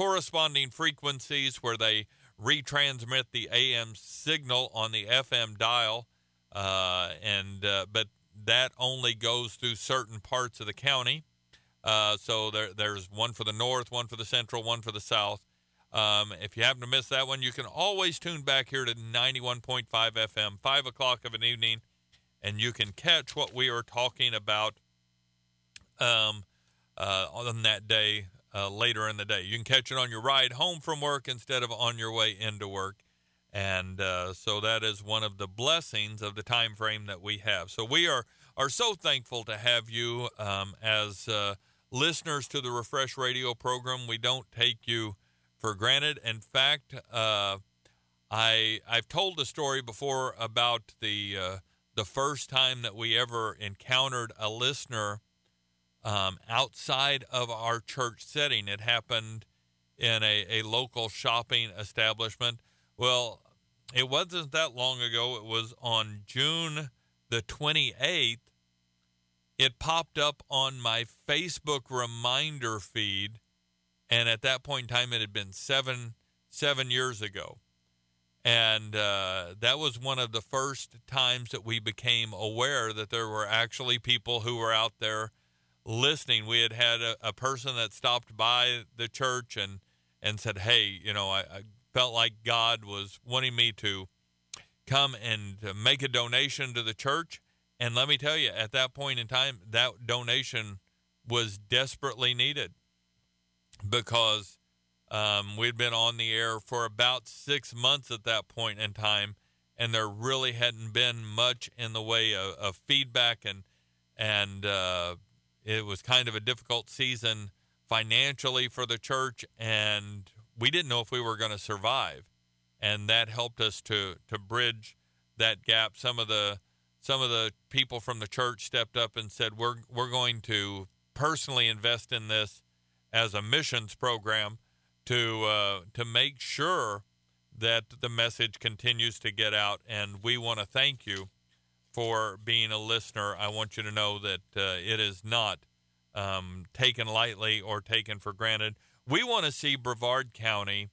corresponding frequencies where they retransmit the AM signal on the FM dial, but that only goes through certain parts of the county. So there's one for the north, one for the central, one for the south. If you happen to miss that one, you can always tune back here to 91.5 FM, 5 o'clock of an evening, and you can catch what we are talking about on that day later in the day. You can catch it on your ride home from work instead of on your way into work. And so that is one of the blessings of the time frame that we have. So we are so thankful to have you as listeners to the Refresh Radio program. We don't take you for granted. In fact, I've told the story before about the first time that we ever encountered a listener outside of our church setting. It happened in a local shopping establishment. Well, it wasn't that long ago. It was on June the 28th. It popped up on my Facebook reminder feed, and at that point in time, it had been seven years ago. And that was one of the first times that we became aware that there were actually people who were out there listening. We had a person that stopped by the church and said, hey, I felt like God was wanting me to come and make a donation to the church. And let me tell you, at that point in time, that donation was desperately needed because we'd been on the air for about 6 months at that point in time, and there really hadn't been much in the way of feedback, and it was kind of a difficult season financially for the church, and we didn't know if we were going to survive, and that helped us to bridge that gap. Some of the people from the church stepped up and said, we're going to personally invest in this as a missions program to make sure that the message continues to get out, and we want to thank you for being a listener. I want you to know that it is not taken lightly or taken for granted. We want to see Brevard County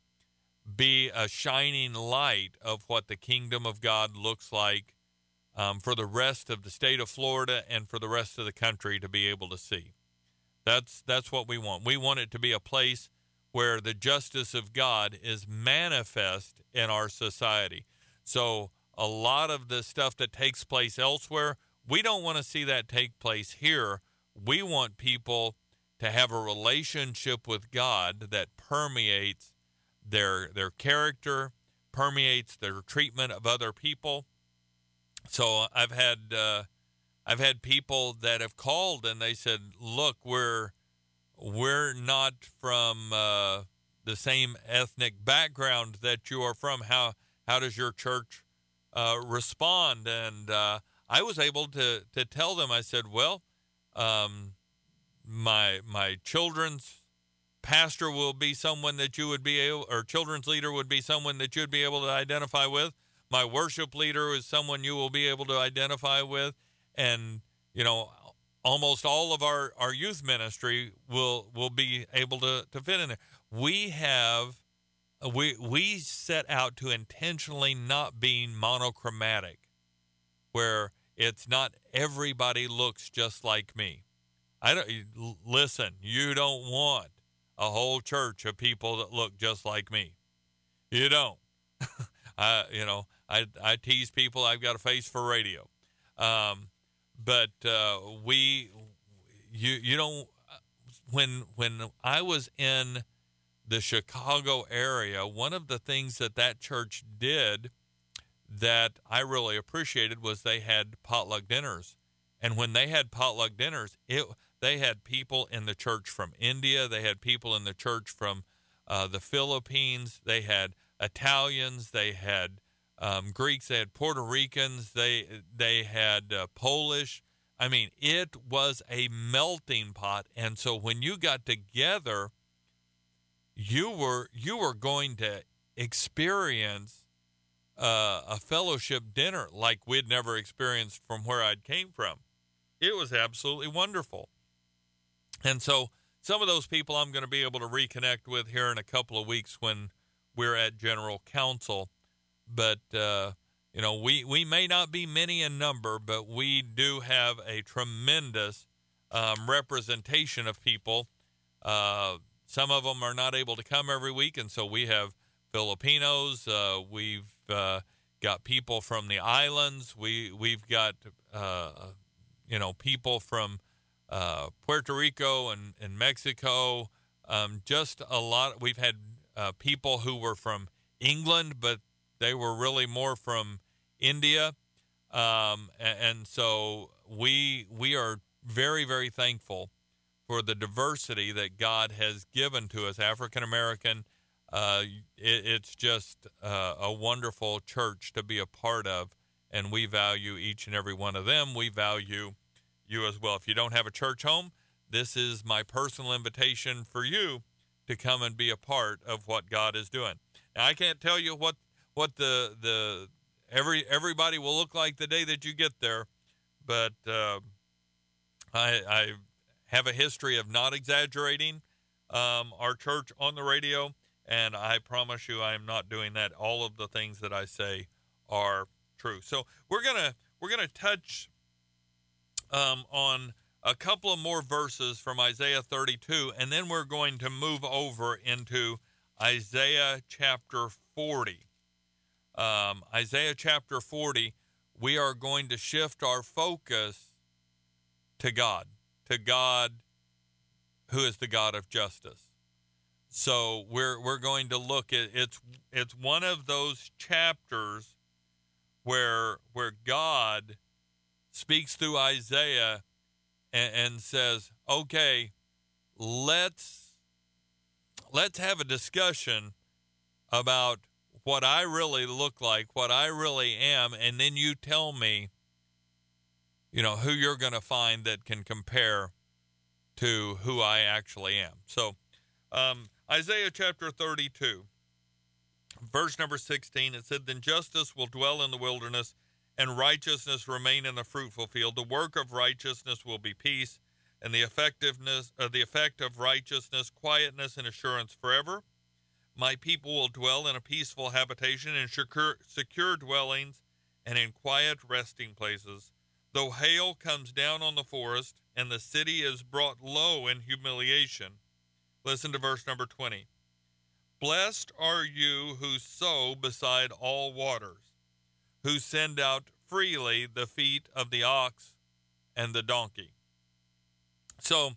be a shining light of what the kingdom of God looks like for the rest of the state of Florida and for the rest of the country to be able to see. That's what we want. We want it to be a place where the justice of God is manifest in our society. So a lot of the stuff that takes place elsewhere, we don't want to see that take place here. We want people to have a relationship with God that permeates their character, permeates their treatment of other people. So I've had people that have called and they said, "Look, we're not from the same ethnic background that you are from. How does your church respond?" And I was able to tell them. I said, "Well, my children's pastor will be someone that you would be able, or children's leader would be someone that you'd be able to identify with. My worship leader is someone you will be able to identify with, and almost all of our youth ministry will be able to fit in there." We set out to intentionally not being monochromatic, where it's not everybody looks just like me. Listen, you don't want a whole church of people that look just like me. You don't. I tease people. I've got a face for radio. But when I was in the Chicago area, one of the things that church did that I really appreciated was they had potluck dinners. And when they had potluck dinners, they had people in the church from India. They had people in the church from the Philippines. They had Italians. They had Greeks. They had Puerto Ricans. They had Polish. I mean, it was a melting pot. And so when you got together, you were going to experience a fellowship dinner like we'd never experienced from where I'd came from. It was absolutely wonderful. And so some of those people I'm going to be able to reconnect with here in a couple of weeks when we're at General Council. But, we may not be many in number, but we do have a tremendous representation of people. Some of them are not able to come every week, and so we have Filipinos. We've got people from the islands. We've got people from Puerto Rico and Mexico. Just a lot. We've had people who were from England, but they were really more from India. And so we are very, very thankful for the diversity that God has given to us, African American. It's just a wonderful church to be a part of, and we value each and every one of them. We value you as well. If you don't have a church home, this is my personal invitation for you to come and be a part of what God is doing. Now, I can't tell you what everybody will look like the day that you get there, but I have a history of not exaggerating our church on the radio, and I promise you I am not doing that. All of the things that I say are true. So we're gonna touch on a couple of more verses from Isaiah 32, and then we're going to move over into Isaiah chapter 40. Isaiah chapter 40, we are going to shift our focus to God who is the God of justice. So we're going to look at it's one of those chapters where God speaks through Isaiah and says, okay, let's have a discussion about what I really look like, what I really am, and then you tell me, who you're going to find that can compare to who I actually am. So Isaiah chapter 32, verse number 16, it said, "Then justice will dwell in the wilderness, and righteousness remain in the fruitful field. The work of righteousness will be peace, and the effect of righteousness, quietness and assurance forever. My people will dwell in a peaceful habitation, in secure dwellings, and in quiet resting places. Though hail comes down on the forest, and the city is brought low in humiliation." Listen to verse number 20. "Blessed are you who sow beside all waters, who send out freely the feet of the ox and the donkey." So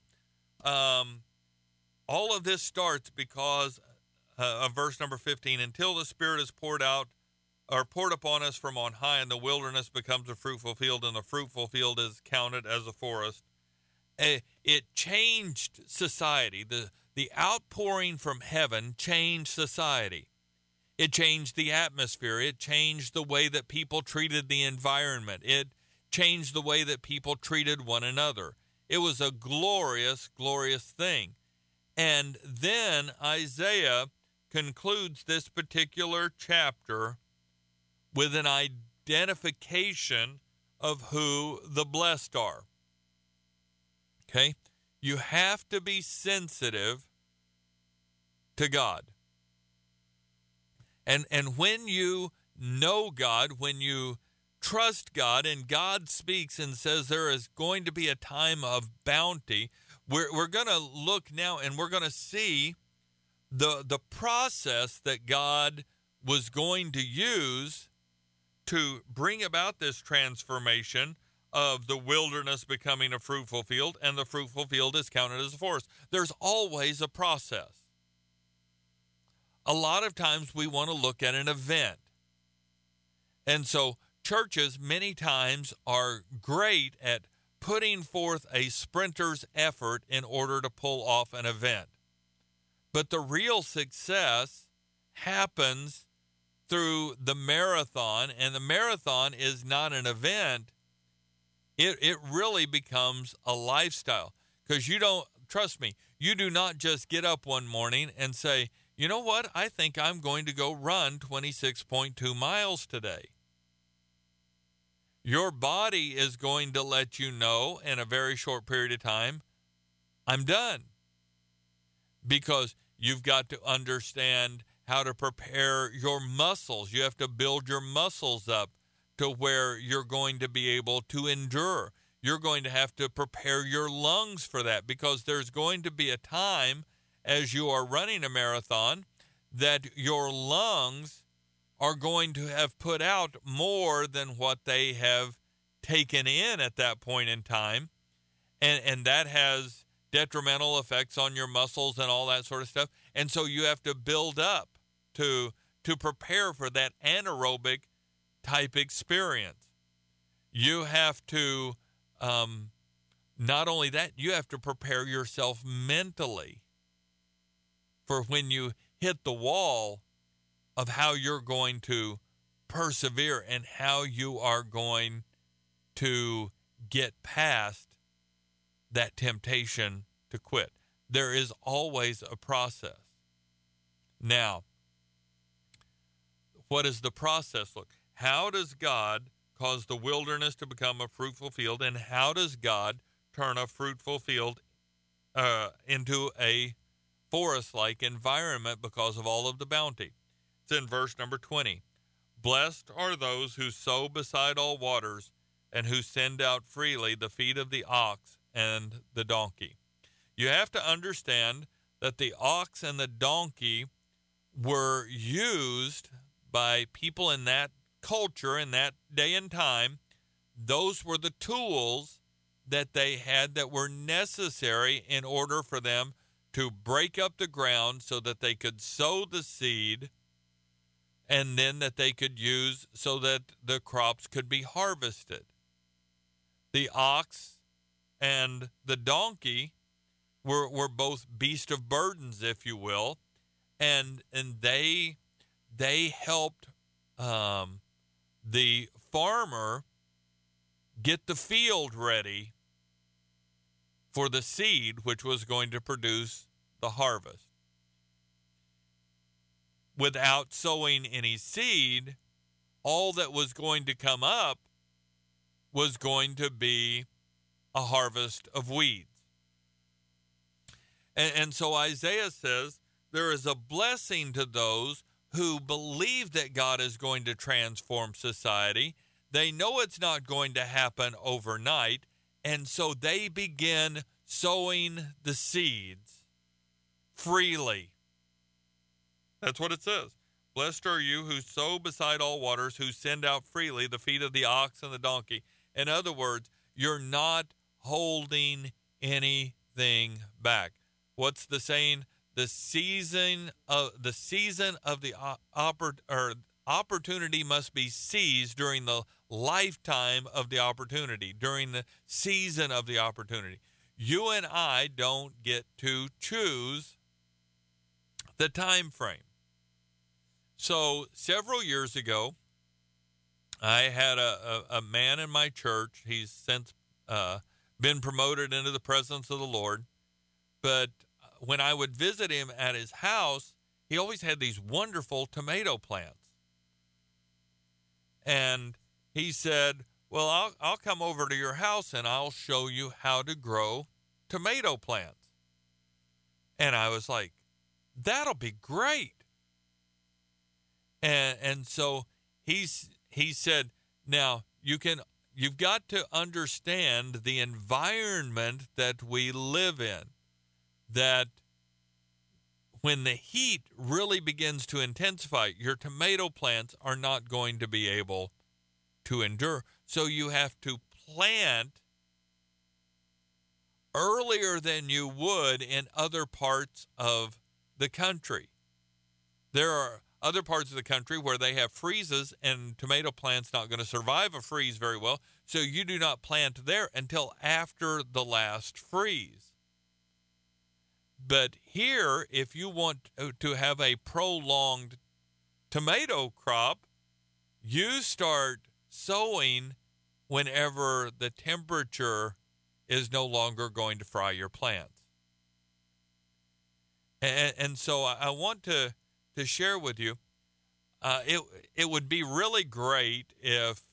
all of this starts because of verse number 15. "Until the Spirit is poured upon us from on high, and the wilderness becomes a fruitful field, and the fruitful field is counted as a forest." It changed society. The outpouring from heaven changed society. It changed the atmosphere. It changed the way that people treated the environment. It changed the way that people treated one another. It was a glorious, glorious thing. And then Isaiah concludes this particular chapter with an identification of who the blessed are. Okay? You have to be sensitive to God. And when you know God, when you trust God, and God speaks and says there is going to be a time of bounty, we're going to look now and we're going to see the process that God was going to use to bring about this transformation of the wilderness becoming a fruitful field, and the fruitful field is counted as a forest. There's always a process. A lot of times we want to look at an event. And so churches many times are great at putting forth a sprinter's effort in order to pull off an event. But the real success happens through the marathon, and the marathon is not an event. It really becomes a lifestyle, because you don't, trust me, you do not just get up one morning and say, you know what, I think I'm going to go run 26.2 miles today. Your body is going to let you know in a very short period of time, I'm done. because you've got to understand how to prepare your muscles. You have to build your muscles up to where you're going to be able to endure. You're going to have to prepare your lungs for that, because there's going to be a time as you are running a marathon that your lungs are going to have put out more than what they have taken in at that point in time. And that has detrimental effects on your muscles and all that sort of stuff. And so you have to build up to prepare for that anaerobic type experience. You have to, not only that, you have to prepare yourself mentally for when you hit the wall of how you're going to persevere and how you are going to get past that temptation to quit. There is always a process. Now, what does the process look? How does God cause the wilderness to become a fruitful field, and how does God turn a fruitful field into a forest-like environment because of all of the bounty? It's in verse number 20. Blessed are those who sow beside all waters and who send out freely the feet of the ox and the donkey. You have to understand that the ox and the donkey were used by people in that culture, in that day and time. Those were the tools that they had that were necessary in order for them to break up the ground so that they could sow the seed, and then that they could use so that the crops could be harvested. The ox and the donkey were both beasts of burdens, if you will, and they helped the farmer get the field ready for the seed which was going to produce the harvest. Without sowing any seed, all that was going to come up was going to be a harvest of weeds. And so Isaiah says there is a blessing to those who believe that God is going to transform society. They know it's not going to happen overnight, and so they begin sowing the seeds freely. That's what it says. Blessed are you who sow beside all waters, who send out freely the feet of the ox and the donkey. In other words, you're not holding anything back. What's the saying? The season of the opportunity must be seized during the lifetime of the opportunity, during the season of the opportunity. You and I don't get to choose the time frame. So several years ago, I had a man in my church. He's since been promoted into the presence of the Lord. But when I would visit him at his house, he always had these wonderful tomato plants. And he said, well, I'll come over to your house and I'll show you how to grow tomato plants. And I was like, that'll be great. And so he said, now you've got to understand the environment that we live in, that when the heat really begins to intensify, your tomato plants are not going to be able to endure. So you have to plant earlier than you would in other parts of the country. There are other parts of the country where they have freezes and tomato plants not going to survive a freeze very well, so you do not plant there until after the last freeze. But here, if you want to have a prolonged tomato crop, you start sowing whenever the temperature is no longer going to fry your plants. And so I want to share with you, it would be really great if,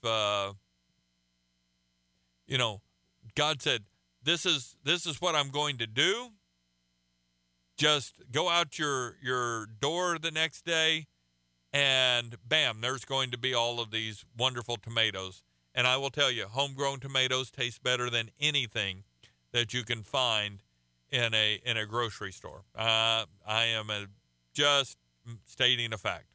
God said, this is what I'm going to do. Just go out your door the next day, and bam, there's going to be all of these wonderful tomatoes. And I will tell you, homegrown tomatoes taste better than anything that you can find in a grocery store. I am just stating a fact.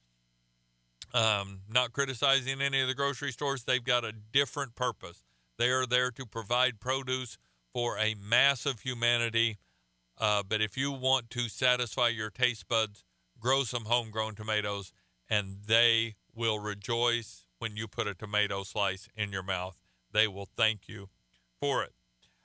Not criticizing any of the grocery stores. They've got a different purpose. They are there to provide produce for a mass of humanity. But if you want to satisfy your taste buds, grow some homegrown tomatoes, and they will rejoice when you put a tomato slice in your mouth. They will thank you for it.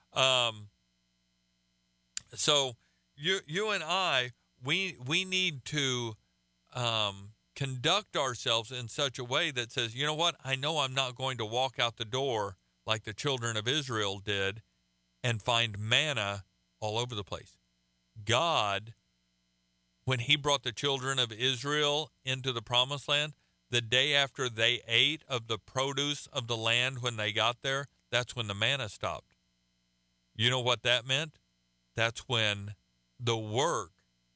So you and I, we need to conduct ourselves in such a way that says, you know what, I know I'm not going to walk out the door like the children of Israel did and find manna all over the place. God, when he brought the children of Israel into the promised land, the day after they ate of the produce of the land when they got there, that's when the manna stopped. You know what that meant? That's when the work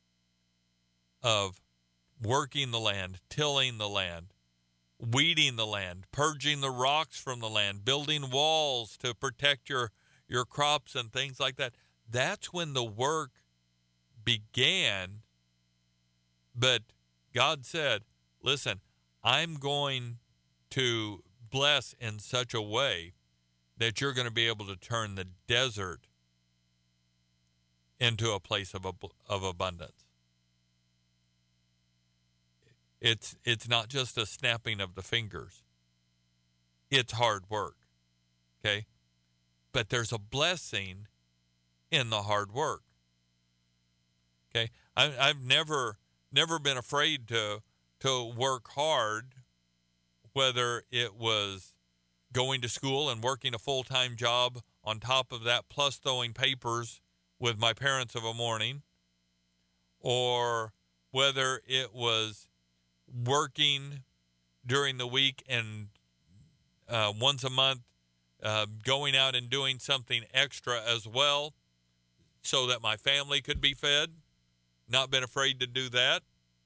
of working the land, tilling the land, weeding the land, purging the rocks from the land, building walls to protect your crops and things like that. That's when the work began. But God said, listen, I'm going to bless in such a way that you're going to be able to turn the desert into a place of abundance. It's not just a snapping of the fingers. It's hard work, okay? But there's a blessing in the hard work, okay? I've never been afraid to work hard, whether it was going to school and working a full-time job on top of that, plus throwing papers with my parents of a morning, or whether it was working during the week and once a month going out and doing something extra as well so that my family could be fed. Not been afraid to do that.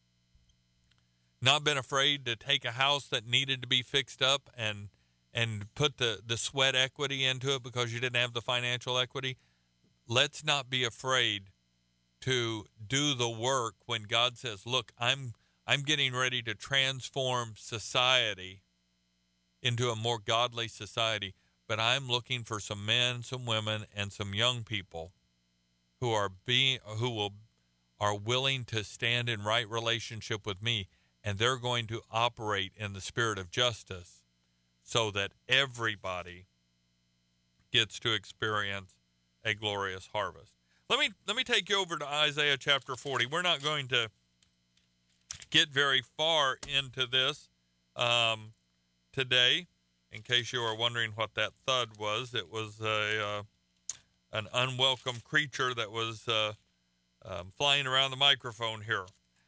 Not been afraid to take a house that needed to be fixed up and put the sweat equity into it because you didn't have the financial equity. Let's not be afraid to do the work when God says, look, I'm getting ready to transform society into a more godly society, but I'm looking for some men, some women, and some young people who are willing to stand in right relationship with me, and they're going to operate in the spirit of justice so that everybody gets to experience a glorious harvest. Let me take you over to Isaiah chapter 40. We're not going to get very far into this today. In case you are wondering what that thud was, it was an unwelcome creature that was flying around the microphone here.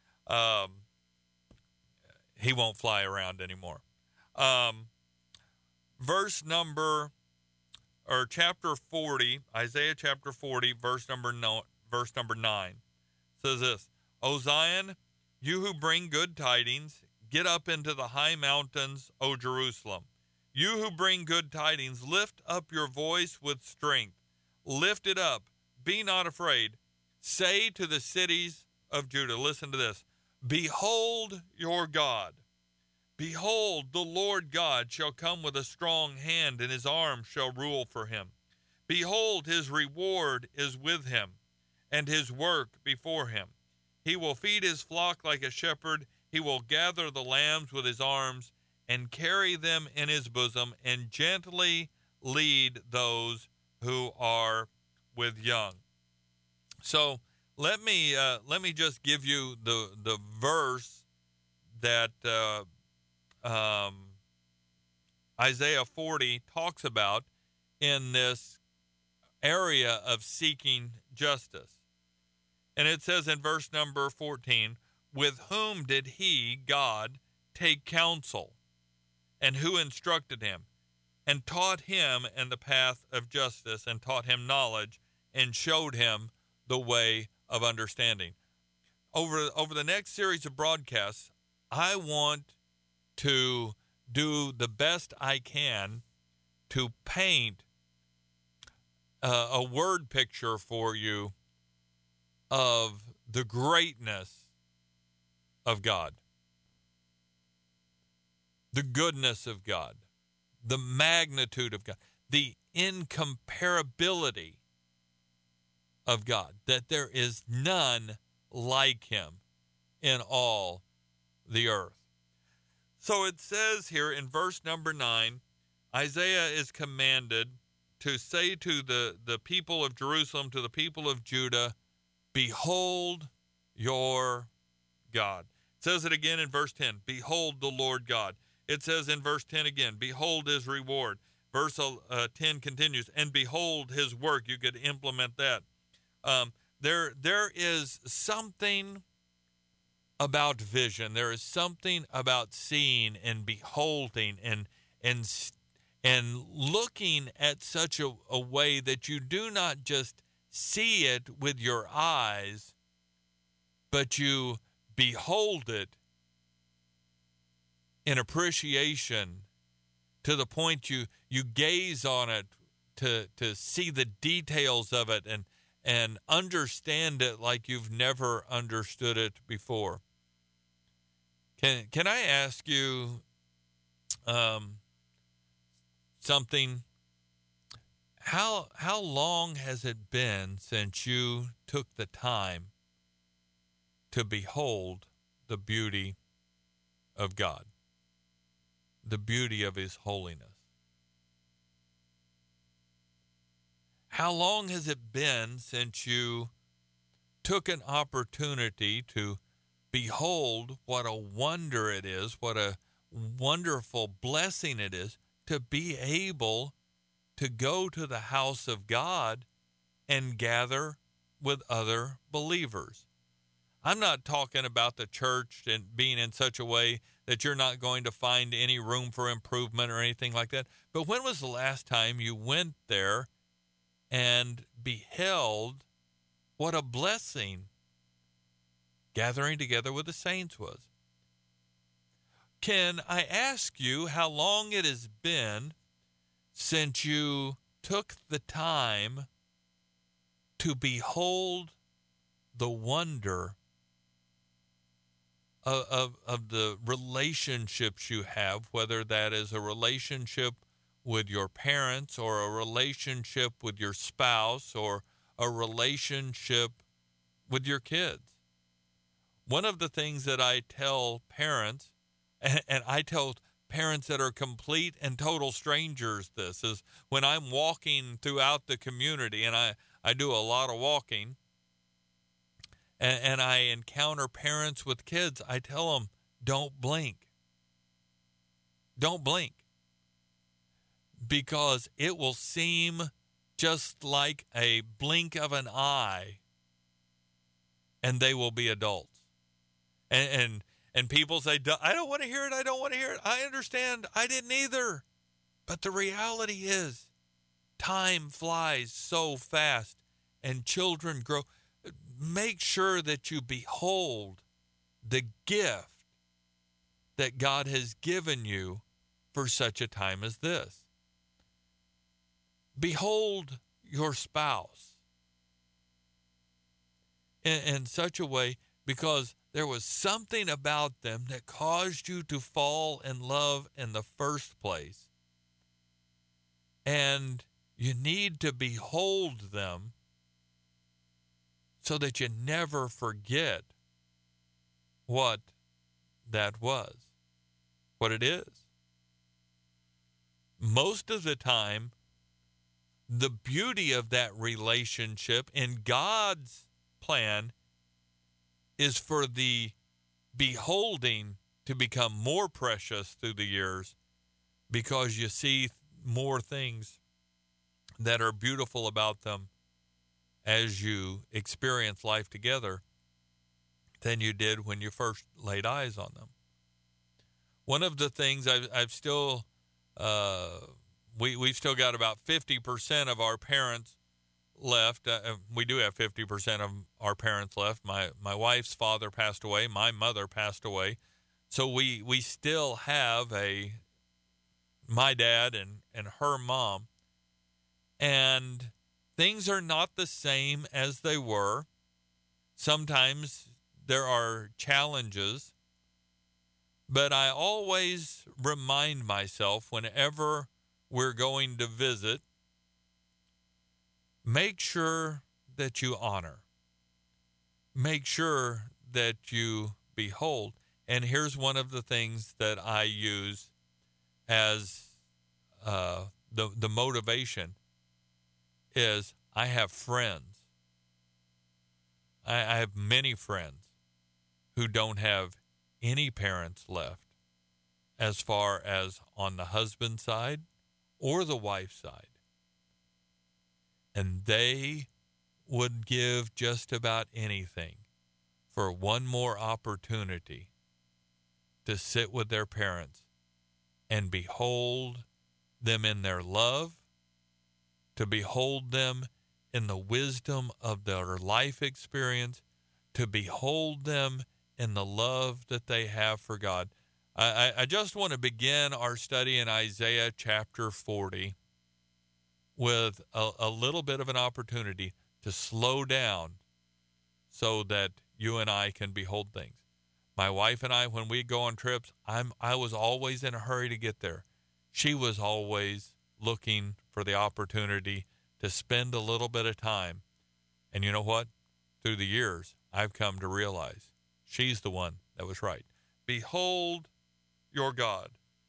He won't fly around anymore. Chapter 40, Isaiah chapter 40, verse number 9, says this: O Zion, you who bring good tidings, get up into the high mountains, O Jerusalem. You who bring good tidings, lift up your voice with strength. Lift it up. Be not afraid. Say to the cities of Judah, listen to this: behold your God. Behold, the Lord God shall come with a strong hand, and his arm shall rule for him. Behold, his reward is with him, and his work before him. He will feed his flock like a shepherd. He will gather the lambs with his arms, and carry them in his bosom, and gently lead those who are with young. So let me just give you the verse that Isaiah 40 talks about in this area of seeking justice. And it says in verse number 14, with whom did he, God, take counsel, and who instructed him, and taught him in the path of justice, and taught him knowledge, and showed him the way of understanding. Over the next series of broadcasts, I want to do the best I can to paint a word picture for you of the greatness of God, the goodness of God, the magnitude of God, the incomparability of God, that there is none like him in all the earth. So it says here in verse number 9, Isaiah is commanded to say to the people of Jerusalem, to the people of Judah, behold your God. It says it again in verse 10, behold the Lord God. It says in verse 10 again, behold his reward. Verse 10 continues, and behold his work. You could implement that. There is something about vision. There is something about seeing and beholding and looking at such a way that you do not just see it with your eyes, but you behold it in appreciation to the point you gaze on it to see the details of it and understand it like you've never understood it before. Can I ask you something? How long has it been since you took the time to behold the beauty of God, the beauty of his holiness? How long has it been since you took an opportunity to behold what a wonder it is, what a wonderful blessing it is to be able to go to the house of God and gather with other believers? I'm not talking about the church and being in such a way that you're not going to find any room for improvement or anything like that. But when was the last time you went there and beheld what a blessing gathering together with the saints was? Can I ask you how long it has been since you took the time to behold the wonder of the relationships you have, whether that is a relationship with your parents or a relationship with your spouse or a relationship with your kids? One of the things that I tell parents, and I tell parents that are complete and total strangers this, is when I'm walking throughout the community, and I do a lot of walking, and I encounter parents with kids, I tell them, don't blink. Don't blink. Because it will seem just like a blink of an eye, and they will be adults. And people say, I don't want to hear it, I don't want to hear it. I understand, I didn't either. But the reality is, time flies so fast, and children grow. Make sure that you behold the gift that God has given you for such a time as this. Behold your spouse in such a way, because there was something about them that caused you to fall in love in the first place. And you need to behold them so that you never forget what that was, what it is. Most of the time, the beauty of that relationship in God's plan is for the beholding to become more precious through the years, because you see more things that are beautiful about them as you experience life together than you did when you first laid eyes on them. One of the things I've still, we've still got about 50% of our parents left. We do have 50% of our parents left. My wife's father passed away. My mother passed away. So we still have my dad and her mom. And things are not the same as they were. Sometimes there are challenges. But I always remind myself whenever we're going to visit, make sure that you honor. Make sure that you behold. And here's one of the things that I use as the motivation is I have friends. I have many friends who don't have any parents left as far as on the husband side or the wife side. And they would give just about anything for one more opportunity to sit with their parents and behold them in their love, to behold them in the wisdom of their life experience, to behold them in the love that they have for God. I just want to begin our study in Isaiah chapter 40 with a little bit of an opportunity to slow down so that you and I can behold things. My wife and I, when we go on trips, I was always in a hurry to get there. She was always looking for the opportunity to spend a little bit of time. And you know what? Through the years, I've come to realize she's the one that was right. Behold your God.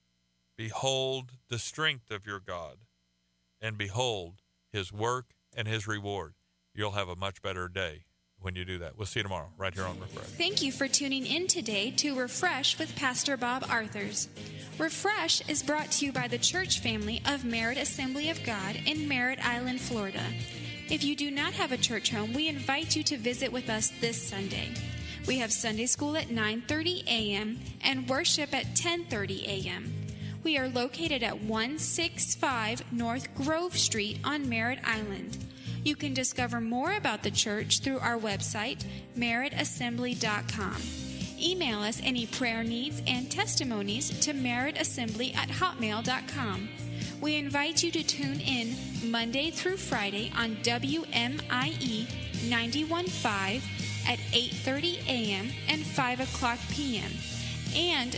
Behold the strength of your God. And behold his work and his reward. You'll have a much better day when you do that. We'll see you tomorrow right here on Refresh. Thank you for tuning in today to Refresh with Pastor Bob Arthurs. Refresh is brought to you by the church family of Merritt Assembly of God in Merritt Island, Florida. If you do not have a church home, we invite you to visit with us this Sunday. We have Sunday school at 9:30 a.m. and worship at 10:30 a.m. We are located at 165 North Grove Street on Merritt Island. You can discover more about the church through our website, merrittassembly.com. Email us any prayer needs and testimonies to merrittassembly@hotmail.com. We invite you to tune in Monday through Friday on WMIE 91.5 at 8:30 a.m. and 5 o'clock p.m. and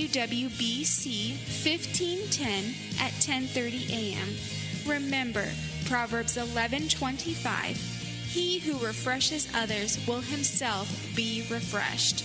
WWBC 1510 at 10:30 a.m. Remember, Proverbs 11:25, he who refreshes others will himself be refreshed.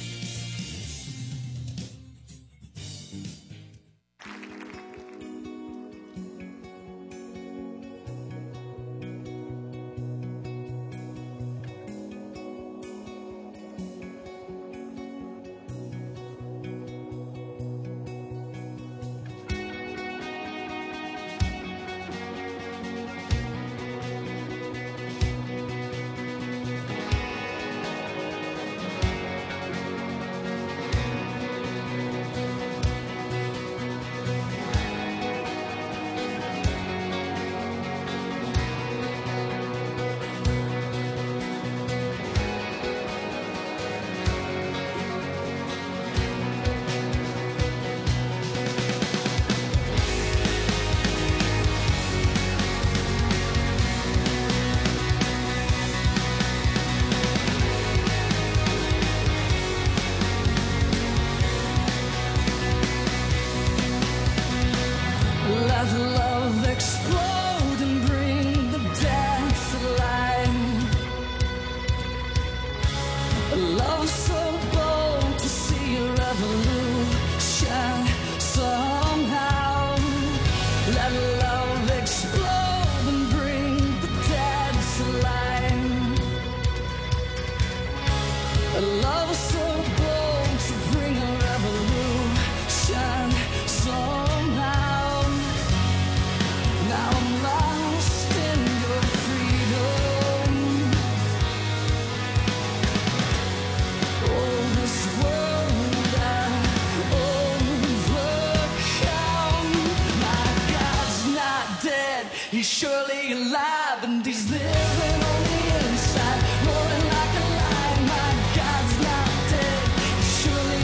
He's surely alive.